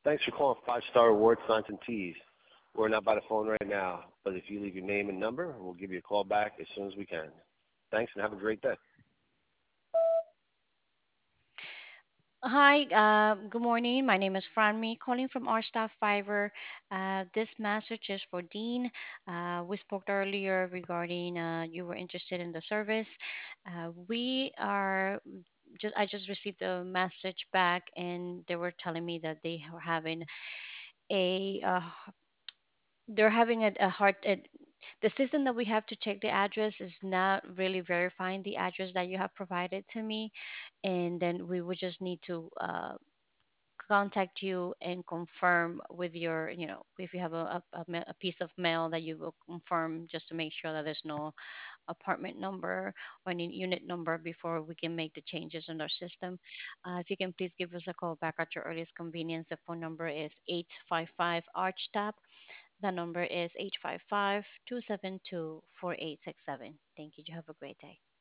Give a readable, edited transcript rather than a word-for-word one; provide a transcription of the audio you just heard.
Thanks for calling Five Star Award Signs and Teas. We're not by the phone right now, but if you leave your name and number, we'll give you a call back as soon as we can. Thanks and have a great day. Hi, good morning. My name is Franmi, calling from our staff Fiverr. This message is for Dean. We spoke earlier regarding you were interested in the service. We are I just received a message back, and they were telling me that they are having a they're having a hard the system that we have to check the address is not really verifying the address that you have provided to me, and then we would just need to contact you and confirm with your, if you have a piece of mail that you will confirm, just to make sure that there's no apartment number or any unit number before we can make the changes in our system. If you can please give us a call back at your earliest convenience. The phone number is 855 ARCHTAP. The number is 855-272-4867. Thank you. You have a great day.